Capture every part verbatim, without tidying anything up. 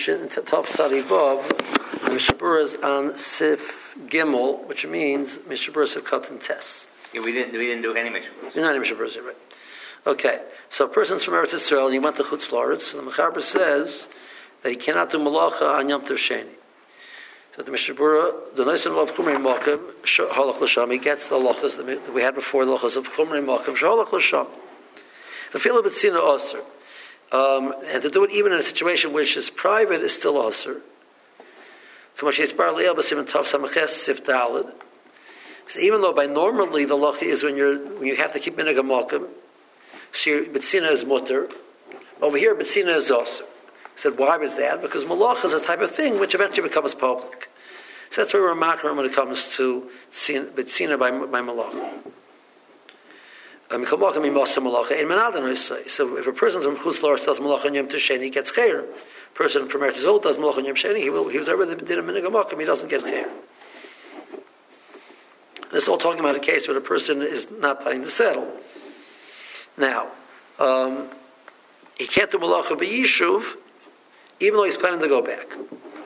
Shin Tov Sarivov, Mishabura is on Sif Gimel, which means Mishabura Sif Katan Tes. Yeah, we didn't. We didn't do any Mishabura. You're not any Mishabura, right? Okay. So a person's from Eretz Yisrael and he went to Chutz La'aretz. So the Mechaber says that he cannot do Malacha on Yom Tov Sheni. So the Mishabura, the nice of Chumrei Malkim, Halach L'Sham, he gets the halachas that we had before, the halachas of Chumrei Malkim, Halach L'Sham. The Fila B'tzina Osir. Um, and to do it even in a situation which is private is still Osir. So even though by normally the halacha is when you're when you have to keep minhag Malkim, so your B'tzina is mutter. Over here, B'tzina is Osir. He said, why was that? Because malach is a type of thing which eventually becomes public. So that's where we're makar when it comes to b'tzina by, by malach. So if a person from Chutz La'aretz does malach on Yom Tov Sheni, he gets chair. A person from Eretz Yisrael does malach on Yom Sheni, he, will, he was already did a minhag malkim, he doesn't get chair. This is all talking about a case where the person is not planning to settle. Now, um, he can't do malacha b'yishuv, even though he's planning to go back.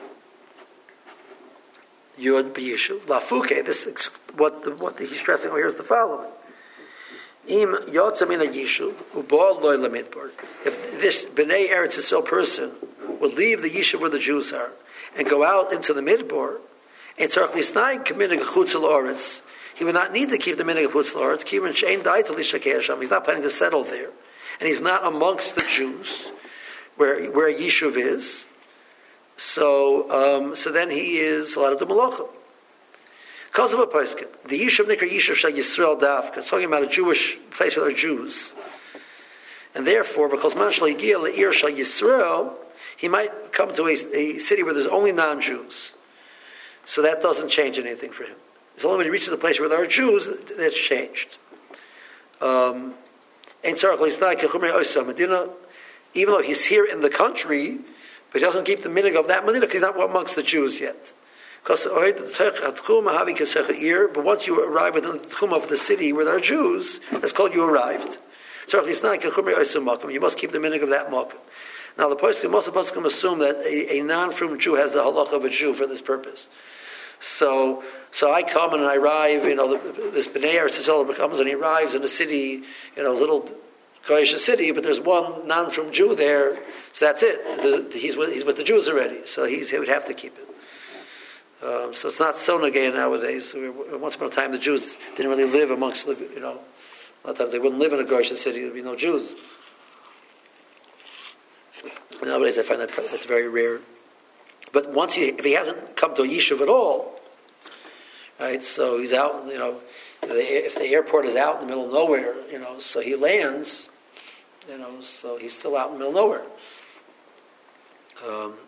Yud b'yishuv. Lafuke, this is what, the, what the, he's stressing over here is the following. Im yotza min yishuv u'ba'al loy lemidbar. If this B'nai Eretz Yisrael person would leave the yishuv where the Jews are and go out into the midbar, and tzarich lisnai k'minhag chutz la'aretz, he would not need to keep the minhag chutz la'aretz. Kivan she'ein da'ita l'shakei Hashem. He's not planning to settle there, and he's not amongst the Jews where where Yishuv is, so um, so then he is allowed to do malacha. Because of a poskim, the Yishuv nikra Yishuv shal Yisrael dafka. It's talking about a Jewish place where there are Jews, and therefore, because man shal yigia le'ir shal Yisrael, he might come to a, a city where there's only non-Jews. So that doesn't change anything for him. It's only when he reaches a place where there are Jews that it's changed. Um, even though he's here in the country, but he doesn't keep the minhag of that Medina because he's not amongst the Jews yet. But once you arrive within the tchum of the city where there are Jews, that's called you arrived. You must keep the minhag of that malkum. Now the poskim, most of the poskim assume that a, a non-frum Jew has the halacha of a Jew for this purpose. So, so I come and I arrive. You know, the, this B'nai Eretz Yisrael comes and he arrives in a city, you know, a little Goyish city, but there's one non-from Jew there, so that's it. The, the, he's with he's with the Jews already, so he's, he would have to keep it. Um, so it's not so nagay nowadays. So we, once upon a time, the Jews didn't really live amongst the, you know, a lot of times they wouldn't live in a Goyish city. There'd be no Jews. And nowadays, I find that that's very rare. But once he, if he hasn't come to a yishuv at all, right? So he's out, you know, if the airport is out in the middle of nowhere, you know, so he lands, you know, so he's still out in the middle of nowhere. Um,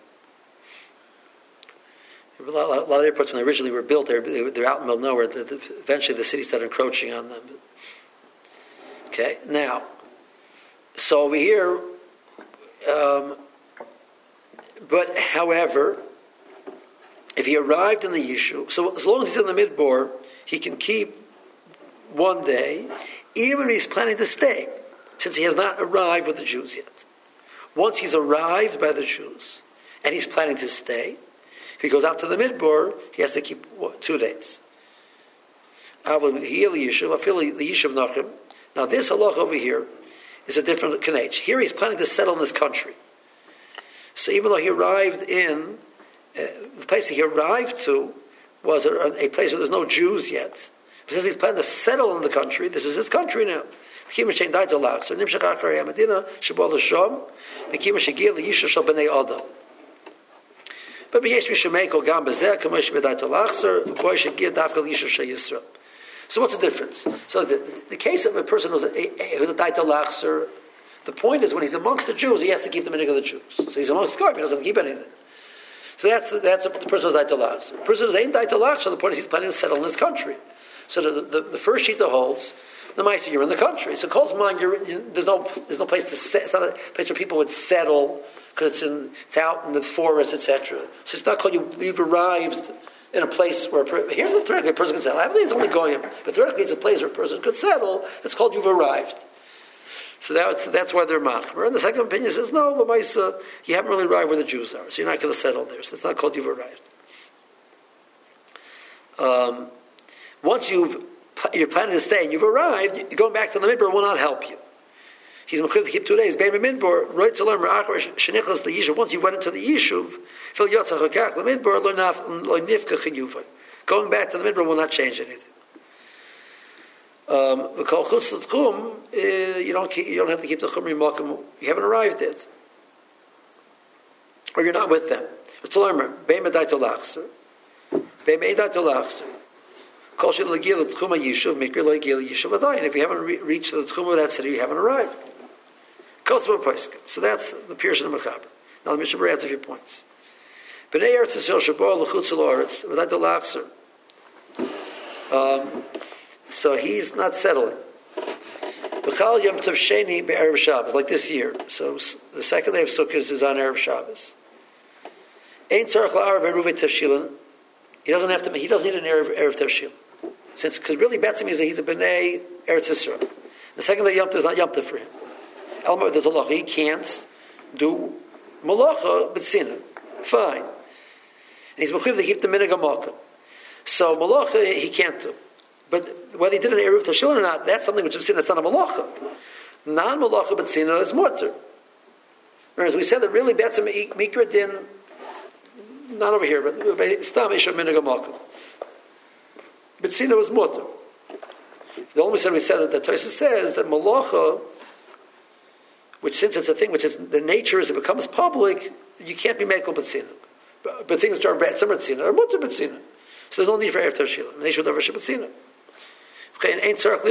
a, lot, a lot of airports, when they originally were built, they're, they're out in the middle of nowhere. The, the, eventually, the city started encroaching on them. Okay, now, so over here, um, but however, if he arrived in the yishuv, so as long as he's in the midbar, he can keep one day, even if he's planning to stay, since he has not arrived with the Jews yet. Once he's arrived by the Jews, and he's planning to stay, if he goes out to the midbar, he has to keep what, two days. Now this halach over here is a different kanech. Here he's planning to settle in this country. So even though he arrived in, uh, the place he arrived to was a, a place where there's no Jews yet. But since he's planning to settle in the country, this is his country now. But so what's the difference? So the, the case of a person who's a, a, who's a daito lachser, the point is when he's amongst the Jews, he has to keep the minhag of the Jews. So he's amongst the Goyim, he doesn't keep anything. So that's the, that's a, the person who's daito lachser. The person who's ain't daito lachser, the point is he's planning to settle in this country. So the, the, the first sheet that holds, the Meister, you're in the country. So calls mine, you're, you, there's no there's no place to set, it's not a place where people would settle because it's in it's out in the forest, et cetera. So it's not called you you've arrived in a place where a, here's a theoretically a person can settle. I believe it's only Goyim, but theoretically it's a place where a person could settle. It's called you've arrived. So that's, that's why they're machmer. And the second opinion says, no, Lamaisa, you haven't really arrived where the Jews are, so you're not going to settle there. So it's not called you've arrived. Um, once you've, you're planning to stay and you've arrived, going back to the midbar will not help you. He's mechuyev to keep two days. Bein midbar, right to learn achar shenichlas the yishuv. Once you went into the yishuv, fil yotzach hakach the midbar lo naf lo nifka chiyuvay. Going back to the midbar will not change anything. Um, you don't keep, you don't have to keep the chumri makom. You haven't arrived yet, or you're not with them. It's a learner. Bein medai tolachser. Bein medai tolachser. Kol shel legil the tchuma yishuv mikri lo legil yishuv adayin. If you haven't re- reached the tchuma of that city, you haven't arrived. Kol tzvur poiskim. So that's the Pirush of the Mechaber. Now the Mishnah adds a few points. Bnei Eretz Yisrael shabor lechutz l'oretz medai tolachser. Um. So he's not settling. B'chal Yom Tov Sheni be'erev Shabbos, like this year. So the second day of Sukkot is on erev Shabbos. Ein tzarich la'arav eruvei tevshilin. He doesn't have to. He doesn't need an erev erev tevshil, since because really Betzim means that he's a bnei Eretz Yisrael. The second day Yom Tov is not Yom Tov for him. Elmer, there's a law. He can't do malacha b'tzina. Fine. And he's mechuyev to keep the minhag hamakom. So malacha he can't do. But whether he did an eruv tashilin or not, that's something which is seen as not a malacha. Non-malacha b'tzina is mutter. Whereas we said that really betzim mikra din, not over here, but stam isha minhag hamakom. B'tzina was mutter. The only reason we said that the Tosfos says that malacha, which since it's a thing which is the nature is it becomes public, you can't be mekel b'tzina. But, but things which are betzim or tzina are mutter b'tzina. So there's no need for eruv tashilin. They should have worship b'tzina. Therefore,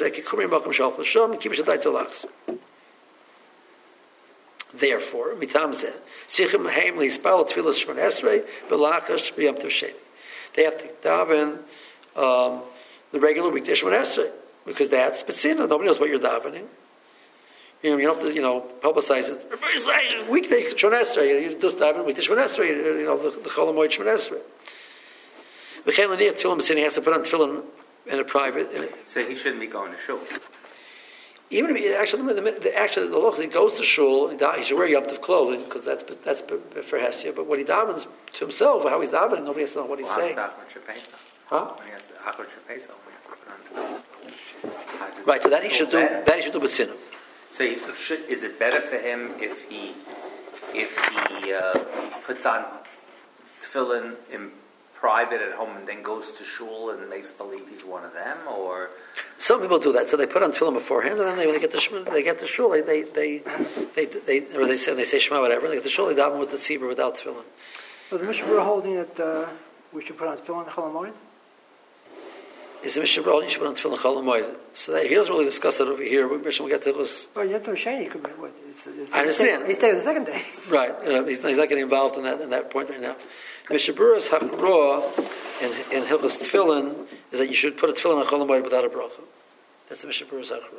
mitam zeh, sichim haim lispal tefillas shmon esrei b'lachash b'yom tov sheni. They have to daven um, the regular weekday shmon esrei because that's b'tzina. Nobody knows what you're davening. You know, you don't have to, you know, publicize it. Everybody's saying weekday shmon esrei. You just daven weekday shmon esrei. You know, the the chol hamoed shmon esrei. V'chein l'niyat tefillin b'tzina. He has to put on tefillin in a private. In a, so he shouldn't be going to shul. Even if he actually, the, the, actually, the law he goes to shul, he, he should wear Yom Tov clothing because that's that's for Hesia. But what he davens to himself, how he's davening, nobody has to know what he's well, saying. Huh? When he has to, when he has to put on tefillin. Right. So that he should do. That he should do b'tzina. So he should, is it better for him if he if he uh, puts on tefillin in private at home and then goes to shul and makes believe he's one of them, or some people do that. So they put on tefillin beforehand, and then they, when they get to shul, they get to shul, they they they, they, they or they say they say Shema whatever. They get to shul, they daven with the tzibur without tefillin. Well, the Mishnah Berurah holding that uh, we should put on tefillin chol hamoed. Is the Mishnah Berurah holding you should put on tefillin chol hamoed? So that, he doesn't really discuss that over here. We Mishnah will get to this. Well, Yom Tov Sheni could be what? It's, it's I understand. He's there the second day. Right. You know, he's, he's not getting involved in that in that point right now. The Mishnah Berurah's hakra in in Hilchos Tefillin is that you should put a tefillin on chol hamoed without a bracha. That's the Mishnah Berurah's hakra.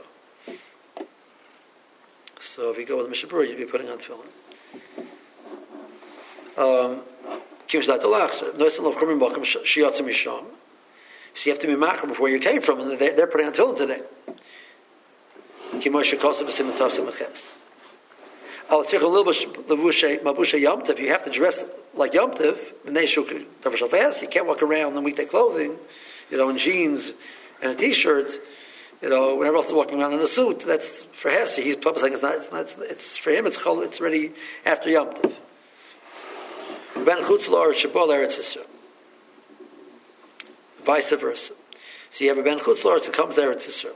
So if you go with the Mishnah Berurah, you'd be putting on tefillin. Um, so you have to be makar before you came from, and they're, they're putting on tefillin today. You have to dress like Yom Tov, you can't walk around in weekday clothing, you know, in jeans and a t-shirt, you know, whenever else is walking around in a suit. That's for Hesi. He's publicizing it's not, it's not, it's for him, it's chol, it's ready after Yom Tov. Ben chutz la'or shabol eretz Yisrael. Vice versa. So you have a ben chutz la'or that comes to Eretz Yisrael.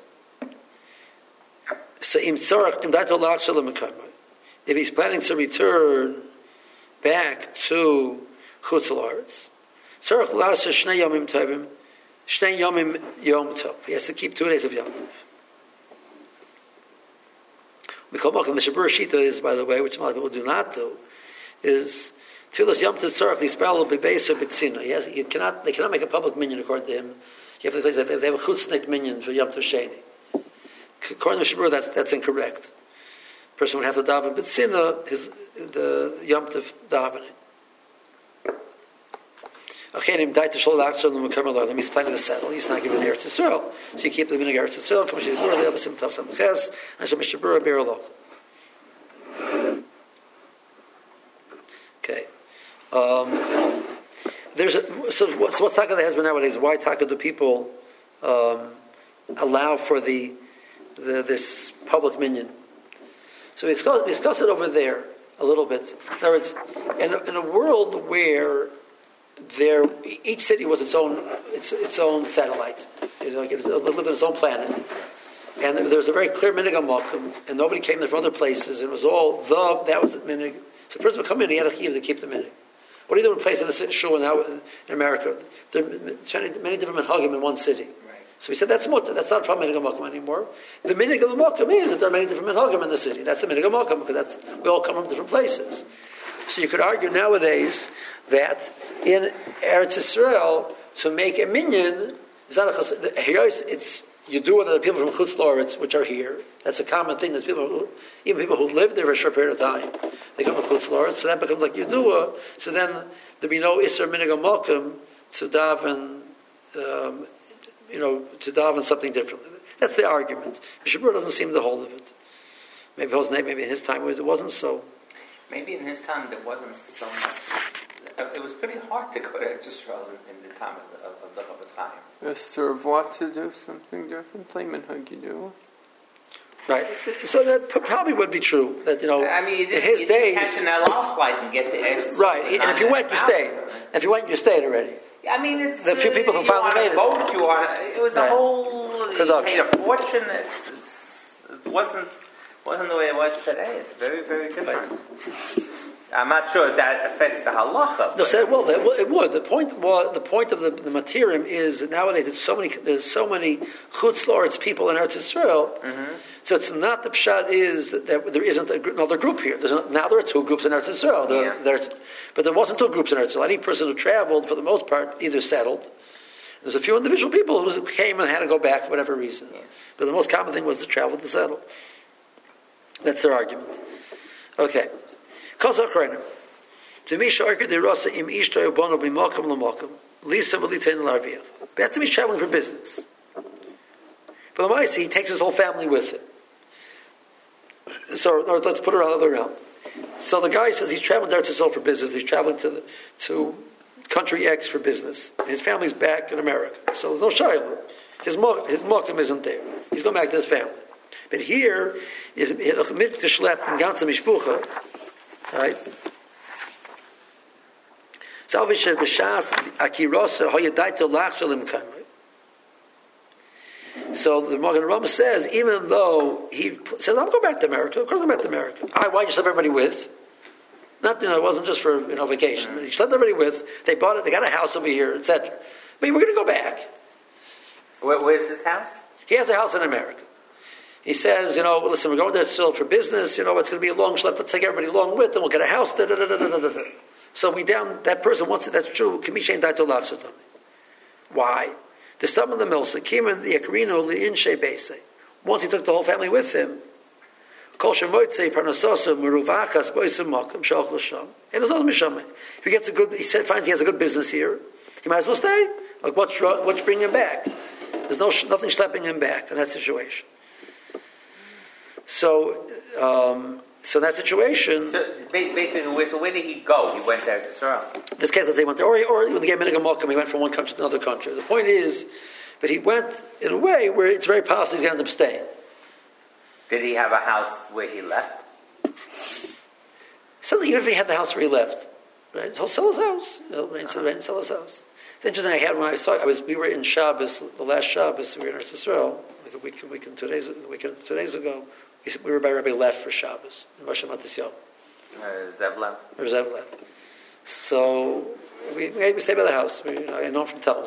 So im tzarach im dato la'ach shalom mekayma. If he's planning to return back to chutz la'or, tzarach la'asa shnei yomim tovim, shnei yomim yom tov. He has to keep two days of Yom Tov. We call Malchim the Shabur Shita is, by the way, which a lot of people do not do, is Tfilas Yom Tov Tzarach Lispal Bebeisa B'tzina. Yes, he cannot. They cannot make a public minyan according to him. You have to say they have a chutznik minyan for Yom Tov Sheni. According to Shabur, that's that's incorrect. A person would have to daven B'tzina his the Yom Tov davening. Okay, him died to Sholach, so he's planning to settle. He's not giving Eretz Yisrael, so you keep living in Eretz Yisrael. Come she's Bura, the Abasim Tav Samches, and Shem Mishabura Beraloch. Okay. Um, there's a, so what's what taka that has been nowadays? Why taka do people um, allow for the, the this public minyan? So we discuss, we discuss it over there a little bit. In other words, in a, in a world where there, each city was its own its, its own satellite, you know, it lived on its own planet, and there was a very clear minhag HaMakom, and nobody came there from other places. It was all the that was the minhag. So the person would come in, he had a chiyuv to keep the minhag. What do you do in a place in the shul now in America? There are many different minhagim in one city. So we said that's mutter. That's not a problem minhag HaMakom anymore. The minhag HaMakom is that there are many different minhagim in the city. That's the minhag HaMakom because that's we all come from different places. So you could argue nowadays that in Eretz Yisrael to make a minyan is not a chas- it's you do with the people from Chutz La'aretz which are here. That's a common thing. There's people who, even people who live there for a short period of time. They come from Chutz La'aretz, so that becomes like Yedua. So then there be no Isser minhag HaMakom to daven. Um, You know, to daven something different. That's the argument. Mishabur doesn't seem to hold of it. Maybe his name, maybe in his time it wasn't so. Maybe in his time there wasn't so much. It was pretty hard to go to Israel in the time of the, of the Chofetz Chaim. A servant to do something different, play minhag you do. Right. So that probably would be true. That you know, I mean, in his you days, catch an L R flight and get to Eretz. Right. And if you went, you stayed. If you went, you stayed already. I mean, it's the few people who you finally made it. Boat, you are, it was right. a whole. You production. paid a fortune. It's, it's, it wasn't wasn't the way it was today. It's very very different. Right. I'm not sure if that affects the halacha. No, so, well, it, it would. The point, well, the point of the, the materium is that nowadays there's so many, there's so many Chutz La'aretz people in Eretz Yisrael. Mm-hmm. So it's not the pshat is that there, there isn't a, another group here. There's not, now there are two groups in Eretz Yisrael. There, yeah. there's, but there wasn't two groups in Eretz Yisrael. Any person who traveled, for the most part, either settled. There's a few individual people who came and had to go back for whatever reason. Yeah. But the most common thing was to travel to settle. That's their argument. Okay. To me, Sharka de Rasa im Ishto Bono b'Makom l'Makom Lisa v'Litein l'Arviach. Betzim he's traveling for business. But the Maisi, he takes his whole family with him. So, or let's put it another round. So the guy says he's traveling there to sell for business. He's traveling to the, to country X for business. His family's back in America, so there's no Shiloh. His his Makom isn't there. He's going back to his family. But here is mit geschleppt in ganze Mishpucha. Right? So the Magen Rama says, even though he says, I'm going back to America, of course I'm going back to America. All right, why did you sleep everybody with? Not, you know, it wasn't just for, you know, vacation. He slept everybody with, they bought it, they got a house over here, et cetera. But we're going to go back. Where, where's his house? He has a house in America. He says, you know, listen, we're going there still for business, you know, it's going to be a long schlep, let's take everybody along with, and we'll get a house, da da da da da da da. So we down, that person wants it, that's true, why? The stum of the milsa came in the Akrino Li'in Shebese. Once he took the whole family with him, Kol Shemoitze Parnasosu Meruvachas Boisum Makom Shoch L'Sham. And there's other Mishameh. If he gets a good, he said, finds he has a good business here, he might as well stay. Like, what's, what's bringing him back? There's no nothing schlepping him back in that situation. So, um, so in that situation... So basically, where, so where did he go? He went there to Israel. In this case, let's say he went there. Or, or when they gave Minhag HaMakom, he went from one country to another country. The point is that he went in a way where it's very possible he's going to end up staying. Did he have a house where he left? So even if he had the house where he left, right? He'll sell his house. He'll uh-huh. sell his house. It's interesting. I had when I saw. I was. We were in Shabbos, the last Shabbos. We were in Eretz Yisrael, like a week, week and two days, a week and two days ago. We, we were by Rabbi Lev for Shabbos in Rosh Hashanah. Uh, Zev Lev. Zev Lev. So we, we stayed by the house. We, you know, I know him from Telus.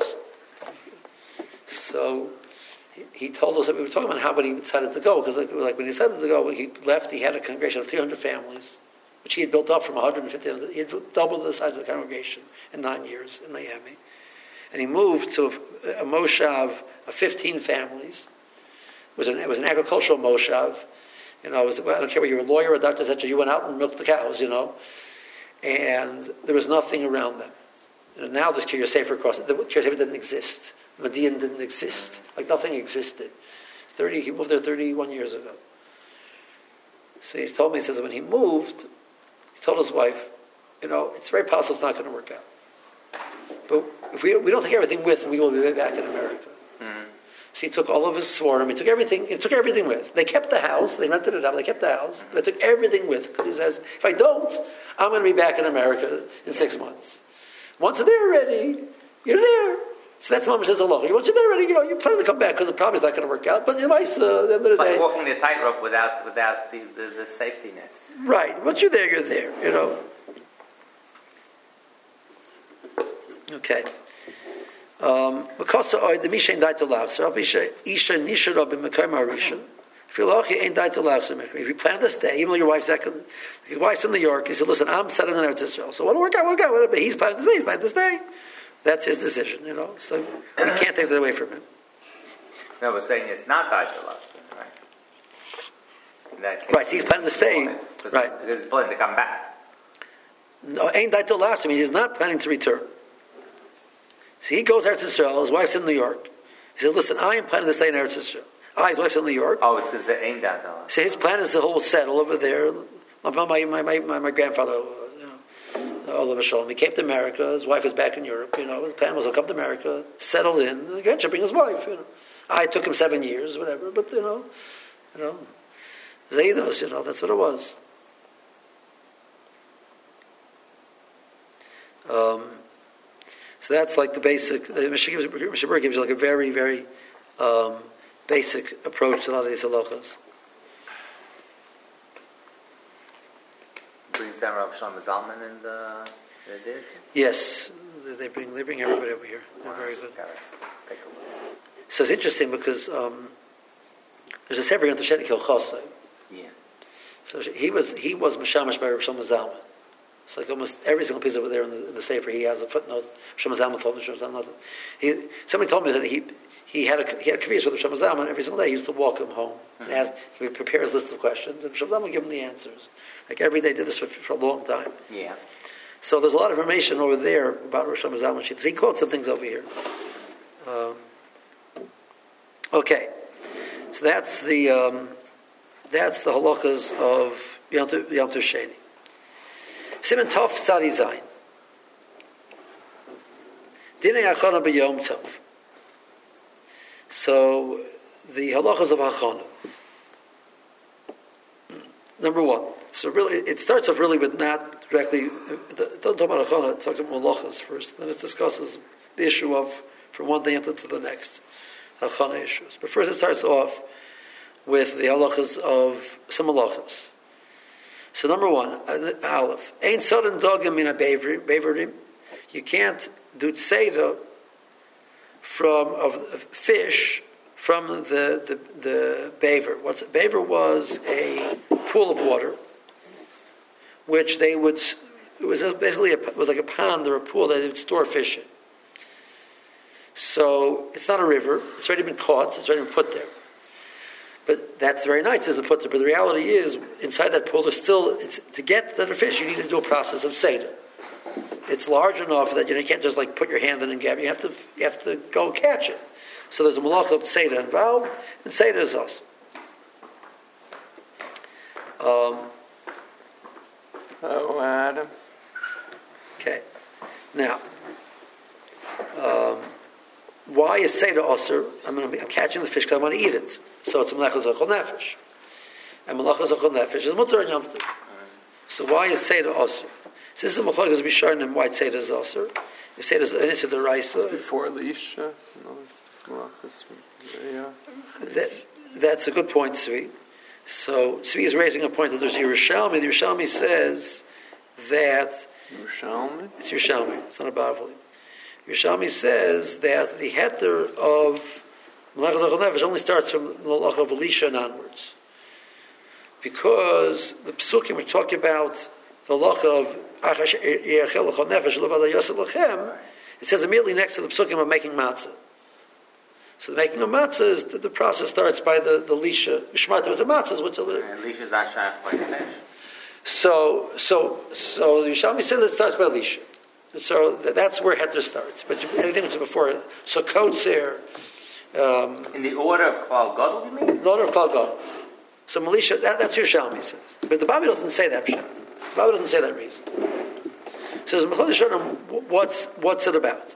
So he, he told us that we were talking about how when he decided to go, because like, like when he decided to go, he left. He had a congregation of three hundred families, which he had built up from one hundred fifty. He had doubled the size of the congregation in nine years in Miami. And he moved to a, a moshav of fifteen families. It was an, it was an agricultural moshav. You know, it was, I don't care whether you were a lawyer or a doctor, et cetera. You went out and milked the cows, you know. And there was nothing around them. You know, now this Kiryas Sefer across the Kiryas Sefer didn't exist. Madian didn't exist. Like nothing existed. Thirty. He moved there thirty-one years ago. So he's told me. He says when he moved, he told his wife, you know, it's very possible it's not going to work out. But if we we don't take everything with, we will be back in America. Mm-hmm. So he took all of his svarim. He took everything. He took everything with. They kept the house. They rented it out. They kept the house. They took everything with because he says, if I don't, I'm going to be back in America in six months. Once they're ready, you're there. So that's Mamash says Allah. Once you're there ready, you know, you're planning to come back because the problem is not going to work out. But in my, uh, the end of the It's like day, walking the tightrope without without the, the, the safety net. right? Once you're there, you're there. You know. Okay. Um, because the Misha ain't died to laugh. So Isha Isha Nishara b'Mekayim Harisha. If you plan to stay, even though your wife's back, your wife's in New York, he said, "Listen, I'm settling in Eretz Yisrael. So what'll work out, work out. Whatever. He's planning to stay. He's planning to stay. That's his decision, you know. So you can't take that away from him." No, we're saying it's not died to laugh, right? In that case, right. So he's planning to stay. Because right. Because he's planning to come back. No, ain't died to laugh. I mean, he's not planning to return. So he goes to Eretz Yisrael. His wife's in New York. He said, "Listen, I am planning to stay in Eretz Yisrael." Ah, his wife's in New York. Oh, it's because they ain't died to laugh. So his plan is to whole settle over there. My my my my, my, my grandfather, you know, Allah Mashallah, he came to America. His wife is back in Europe. You know, his plan was to come to America, settle in, and again, bring his wife. You know, I took him seven years, whatever. But you know, you know, they knows. You know, that's what it was. Um, so that's like the basic. The Mishabur gives you like a very very. Um, basic approach to a lot of these halachas. Brings down Rav Shlomo Zalman in the, the dish? Yes, they bring they bring everybody over here. They're Wow, very good. gotta take a look. So it's interesting because um, there's a sefer on Toshet Kilchosai. Yeah. So he was he was mashamash by Rav Shlomo Zalman. It's like almost every single piece over there in the, in the sefer he has a footnote. Rav Shlomo Zalman told me. Rav Shlomo Zalman. He somebody told me that he. He had a he had a kaviyas with Rav Shlomo Zalman every single day. He used to walk him home and ask. He would prepare his list of questions, and Rav Shlomo Zalman would give him the answers. Like every day, did this for, for a long time. Yeah. So there's a lot of information over there about Rav Shlomo Zalman. He quotes some things over here. Um, okay, so that's the um, that's the halachas of Yom Tov Yom Tov Sheni. Siman Tov Tzadi Zayin. Dinei Achana b'Yom Tov. So, the halachas of Hachana. Number one. So really, it starts off really with not directly, it doesn't talk about Hachana, it talks about halachas first. Then it discusses the issue of, from one day to the next, Hachana issues. But first it starts off with the halachas of some halachas. So number one, Aleph. Ein sodan dogim min ha-beverim. You can't do tzeda from of, of fish from the the, the beaver. What's beaver was a pool of water, which they would. It was basically a, it was like a pond or a pool that they would store fish in. So it's not a river. It's already been caught. It's already been put there. But that's very nice as a put there. But the reality is, inside that pool, there's still it's, to get the fish. You need to do a process of seder. It's large enough that you know you can't just like put your hand in and grab it. You have to you have to go catch it. So there's a malacha of seder involved, and seder is also. Um, oh, Adam. Okay. Now, um, why is seder also? I'm, gonna be, I'm catching the fish because I want to eat it. So it's a malacha zechol nefesh, and malacha zechol nefesh is mutar and yom tov. So why is seder also? So this is a machlokes b'sharnim why seder is also. If seder is an issue the rice. It's before Elisha. No, it's malachas. Yeah. That, that's a good point, Tzvi. So Tzvi is raising a point that there's Yerushalmi. The Yerushalmi says that Yerushalmi. It's Yerushalmi. It's not a Bavli. Yerushalmi says that the heter of Malach Zechol Nefesh only starts from the Malach of Elisha and onwards, because the Pesukim we're talking about the Malach of Achash Yechel Lechol Nefesh Levada Yosef Lechem. It says immediately next to the Pesukim of making matzah. So the making of matzah is the, the process starts by the the lisha. Shmarta was a matzah, which Lisha's not shayach by the fish. So so so the Yerushalmi says it starts by lisha. So that's where heter starts. But anything which is before, so kotzer. Um, In the order of Klal Gadol, you mean? the order of Klal Gadol. So Melisha, that, that's your Shalmi says. But the Bible doesn't say that. The Bible doesn't say that reason. So what's what's it about?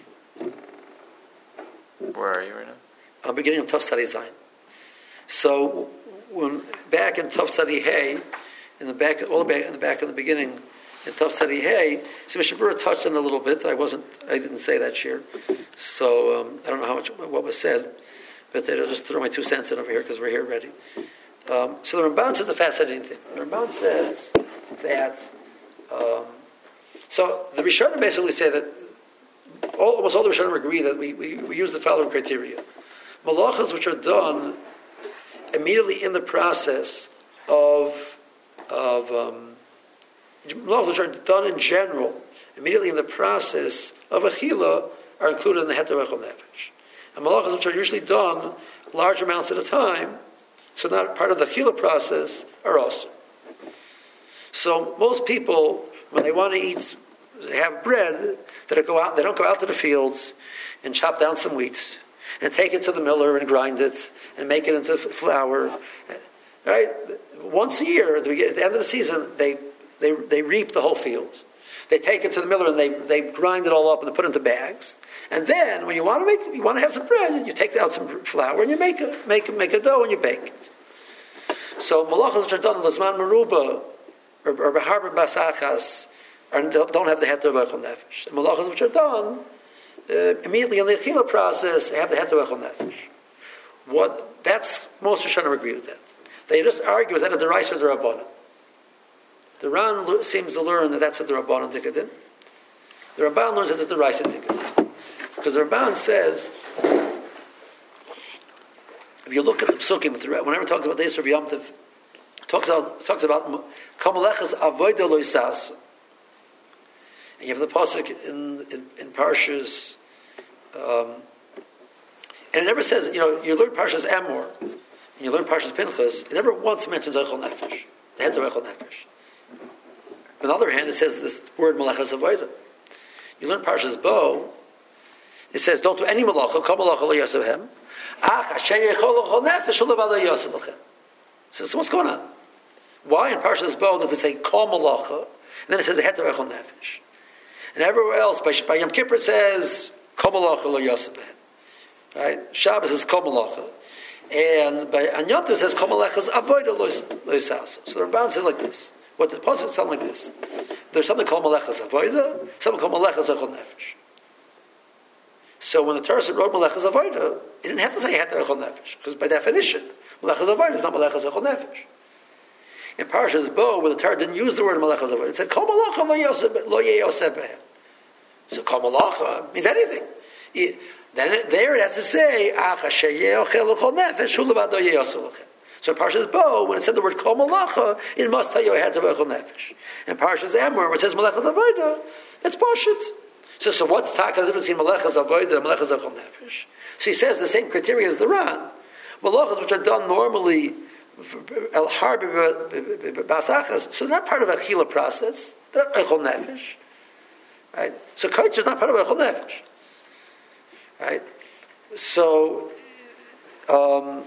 Where are you right now? I'm beginning of Tov Tzadi Zayin. So when back in Tov Tzadi Hey, in the back, all the back in the back in the beginning, in Tov Tzadi Hey, so Mishabura touched on it a little bit. I wasn't, I didn't say that year, so um, I don't know how much what was said, but I'll just throw my two cents in over here because we're here already. Um, so the Ramban says a fascinating thing. The Ramban says that. Um, so the Rishonim basically say that all, almost all the Rishonim agree that we, we, we use the following criteria: malachas which are done immediately in the process of of um, malachas which are done in general immediately in the process of achila are included in the heter v'echol nefesh, and malachas which are usually done large amounts at a time, so not part of the achila process, are also. So most people, when they want to eat, have bread, they go out. They don't go out to the fields and chop down some wheat and take it to the miller and grind it and make it into flour. Right? Once a year, at the end of the season, they they they reap the whole field. They take it to the miller and they, they grind it all up and they put it into bags. And then, when you want to make you want to have some bread, you take out some flour and you make a make a, make a dough and you bake it. So malachas which are done in Lazman Meruba or Behar Basachas don't have the heter v'echol nefesh. And malachas which are done uh, immediately in the achila process have the heter v'echol nefesh. What that's most Rishonim agree with that. They just argue is that a deraisa or derabbanan. The Ran seems to learn that that's a derabbanan dikadin. The Ramban learns that it's a deraisa dikadin because the Ramban says if you look at the psukim, whenever it talks about the Yisrael Yom Tov, talks about talks about kamalechas avodah lo yisas. And you have the pasuk in in, in Parshas, um, and it never says, you know, you learn Parshas Emor, and you learn Parshas Pinchas. It never once mentions Eichel Nefesh, the head of Eichel Nefesh. On the other hand, it says this word Malachas Avodah. You learn Parshas Bo, it says, don't do any malacha, kol malacha lo yosef hem, ach asher yechol Eichel Nefesh lo levado yosef lachem. So, so what's going on? Why in Parshas Bo does it say kol malacha, and then it says the head of Eichel Nefesh? And everywhere else, by, by Yom Kippur it says kol malacha lo yosef hem. Right? Shabbos says kol malacha. And by on Yom Tov it says kol malachas avodah lo yisas. So the Ramban says like this. What the pasuk sounds like this. There's something called malachas avodah, something called malachas eichel nefesh. So when the Torah said wrote malachas avodah, it didn't have to say heter eichel nefesh, because by definition, malachas avodah is not malachas eichel nefesh. In Parshas Bo, where the Torah didn't use the word malachas avodah, it said kol malacha lo yeyosef behem. So kol malacha means anything. It, then it, there it has to say ach asher yeochel eichel nefesh hu levado yeyosef lachem. So in Parshas Bo, when it said the word kol malacha, it must tell you heter eichel nefesh. In Parshas Emor, where it says malachas avodah, that's pashut. So, so what's taka the difference between malachas avodah and malachas eichel nefesh? So he says the same criteria as the Ran. Malachas which are done normally el harbi basachas, so they're not part of a achila process. They're not eichel nefesh, right? So kaitzer is not part of eichel nefesh, right? So, um,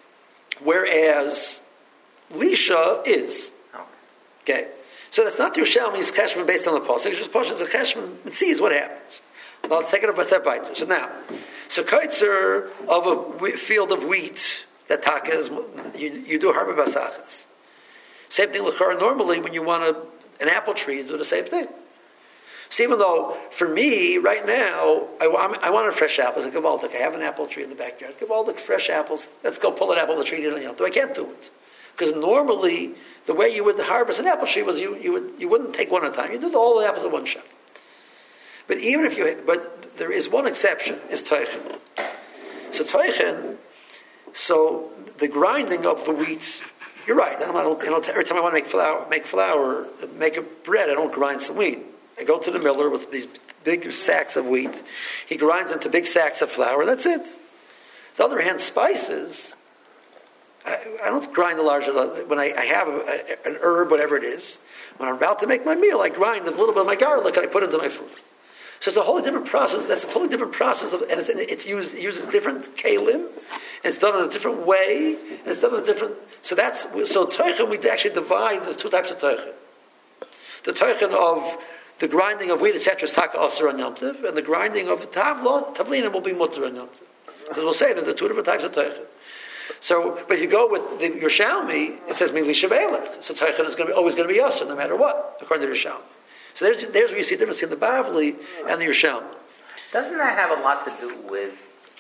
whereas Lisha is. Okay. So that's not Yerushalmi's cheshman based on the pasuk. It's just pasuk the cheshman and sees what happens. Well, let's take it up a step by step. So now, so kaitzer of a field of wheat that taka is you, you do harba basachas. Same thing with normally when you want a, an apple tree, you do the same thing. So even though, for me, right now, I, I want fresh apples. I Gavaldik. I have an apple tree in the backyard. Gavaldik, fresh apples. Let's go pull an apple of the tree. I can't do it. Because normally, the way you would harvest an apple tree was you, you, would, you wouldn't take one at a time. You did all the apples at one shot. But even if you, but there is one exception, is toichen. So toichen, so the grinding of the wheat, you're right. I don't, I don't, you know, every time I want to make flour, make flour, make a bread, I don't grind some wheat. I go to the miller with these big sacks of wheat. He grinds into big sacks of flour. That's it. On the other hand, spices, I, I don't grind the larger. When I, I have a, a, an herb, whatever it is, when I'm about to make my meal, I grind a little bit of my garlic and I put it into my food. So it's a wholly different process. That's a totally different process, of, and it's, it's used it uses different kalim, and it's done in a different way, and it's done in a different. So that's so teichen. We actually divide the two types of teichen. The teichen of the grinding of wheat, et cetera, is taka aser on Yom Tov, and the grinding of tavlon, tavlina will be mutter on Yom Tov. Because we'll say that there are two different types of teichen. So, but if you go with the Yerushalmi, it says mili shavelech. So teichen is going to be, always going to be aser, no matter what, according to Yerushalmi. So there's, there's where you see the difference in the Bavli and the Yerushalmi. Doesn't that have a lot to do with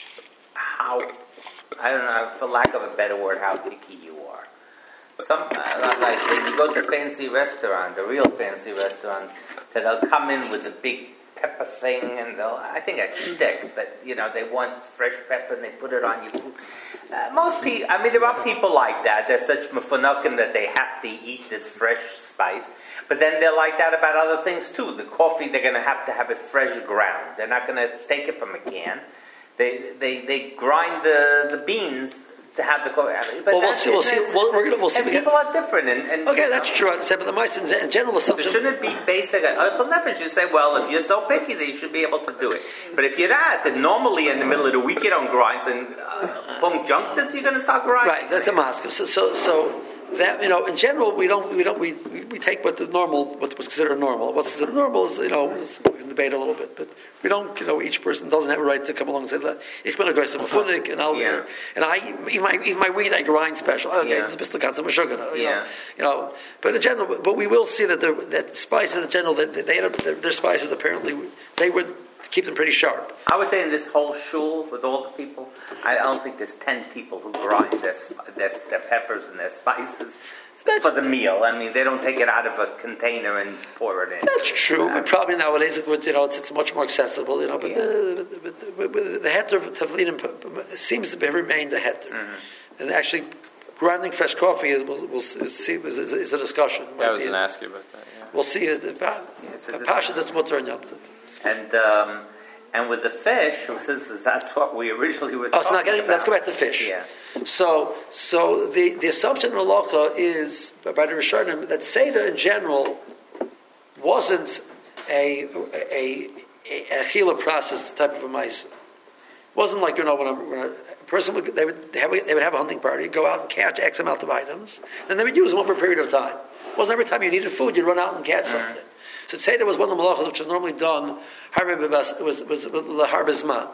how, I don't know, for lack of a better word, how picky you are? Some, uh, like when you go to a fancy restaurant, a real fancy restaurant, that they'll come in with a big pepper thing, and they'll, I think that's shtick, but, you know, they want fresh pepper and they put it on your food. Uh, most people, I mean, there are people like that. They're such mefunakim that they have to eat this fresh spice. But then they're like that about other things too. The coffee, they're going to have to have it fresh ground. They're not going to take it from a can. They they they grind the, the beans to have the coffee. But well, we'll see. We'll see. We'll, we're gonna, we'll see. And people are different. And, and okay, that's true. I said, but the mice in general is something. So shouldn't it be basic? If never you say, well, if you're so picky, then you should be able to do it. But if you're not, then normally in the middle of the week you don't grind, and uh, boom, junk, then you're going to start grinding. Right. That's the mosque. So so so. That, you know, in general, we don't, we don't, we, we, we take what the normal, what was considered normal. What's considered normal is, you know, we can debate a little bit, but we don't, you know, each person doesn't have a right to come along and say, "Ich bin a great mefunik," and I'll, yeah. and I, even my, even my wheat, I grind special. Okay, yeah. it's the concept of sugar, you yeah. know, you know. But in general, but we will see that the, that spices in general, that they, their, their spices apparently they would keep them pretty sharp. I would say in this whole shul with all the people, I don't think there's ten people who grind their, their, their peppers and their spices That's, for the meal. I mean, they don't take it out of a container and pour it in. That's true. But probably nowadays, you know, it's, it's much more accessible. You know, but, yeah. the, but, but, but the heter of tavlinim seems to be remained the heter, mm-hmm. and actually grinding fresh coffee is we'll, we'll see is, is, is a discussion. Yeah, I was going to ask you about that. Yeah. We'll see. The pasha that's mutter and Yom Tov. And um, and with the fish, since that's what we originally were oh, talking so not getting, about. let's go back to fish. Yeah. So, so the, the assumption in halacha is by the Rishonim that Seder in general wasn't a a a achila process type of a ma'isa. It wasn't like, you know, when a, when a person would they would they, have, they would have a hunting party, go out and catch X amount of items, and they would use them over a period of time. It wasn't every time you needed food you'd run out and catch something. Mm-hmm. So Seder was one of the malachas which was normally done. Was was was lahar bezman.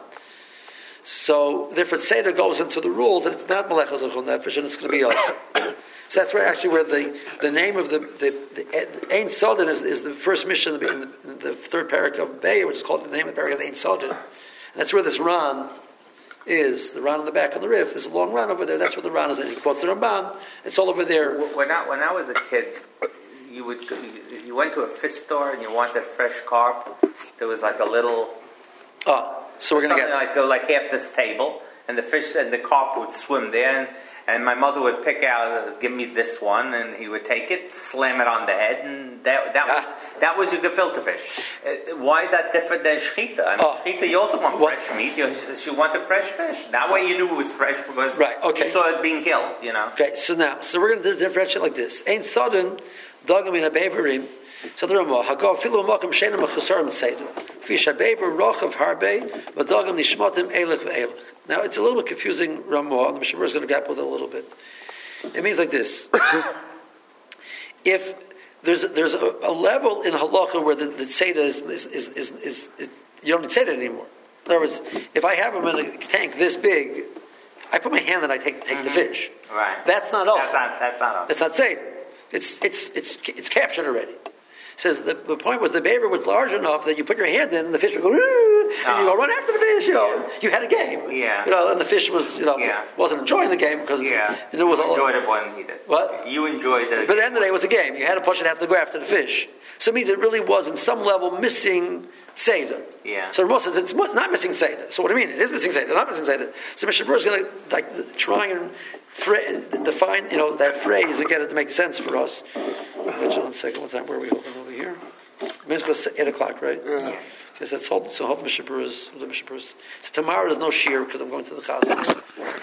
So therefore, Seder goes into the rules that it's not malachas of nefesh and it's going to be also. So that's where actually where the, the name of the the, the Ein Sodin is, is the first mission in the, in the third parak of Be'er, which is called the name of the parak of Ein Sodin, and that's where this Ran is. The Ran on the back of the Rif. There's a long Ran over there. That's where the Ran is. And he quotes the Ramban. It's all over there. When I when I was a kid. You would if you went to a fish store and you wanted fresh carp, there was like a little oh, so we're gonna get like like half this table, and the fish and the carp would swim there, and, and my mother would pick out, uh, give me this one, and he would take it, slam it on the head, and that that ah. was that was your gefilte fish. Uh, why is that different than shechita? I mean, oh. shechita you also want what? fresh meat. You, you wanted fresh fish. That way you knew it was fresh because right, okay. you saw it being killed. You know. Okay, so now so we're going to differentiate like this. Ein Sodin. Dogam in a beverim. So the Ramah Hagav filu makom shenem achusarim seder. Fish a bever roch of harbe, but dogam nishmatim elich ve'elich. Now it's a little bit confusing. Ramah, and the Mishnah is going to grapple with it a little bit. It means like this: if there's there's a, a level in halacha where the, the seder is is, is, is, is it, you don't need seder anymore. In other words, if I have them in a tank this big, I put my hand and I take take mm-hmm. the fish. Right. That's not us. That's not that's not us. That's not seder. It's it's it's it's captured already. It says the, the point was the beaver was large enough that you put your hand in and the fish would go, and oh. you go run after the fish. You know, yeah. you had a game. Yeah. You know, and the fish was you know yeah. wasn't enjoying the game because yeah. it was you enjoyed it when he did. What you enjoyed it. But at the end of the day, it was a game. You had to push it, have to go after the fish. So it means it really was in some level missing Seder. Yeah. So Ramah says it's not missing Seder. So what do you mean? It is missing Seder. Not missing Seder. So Mishnah Berurah is going to like try and fra- define you know that phrase and get it to make sense for us. Wait one second. What time were we holding over here? It's eight o'clock, right? Yeah. Okay, so let's hold. So hold the Mishnah Berurah's. The Mishnah Berurah's. So tomorrow there's no shear because I'm going to the chazan.